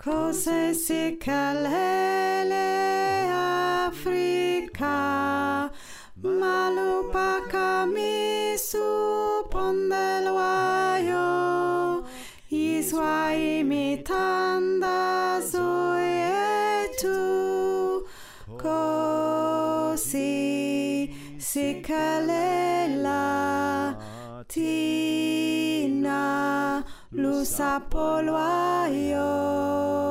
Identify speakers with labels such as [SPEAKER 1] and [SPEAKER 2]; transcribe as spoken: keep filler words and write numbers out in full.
[SPEAKER 1] Cose sikalele Africa, malupa kami su pondelwayo, iswa imitanda zoetu, kosi sikalela tina lusapolwayo.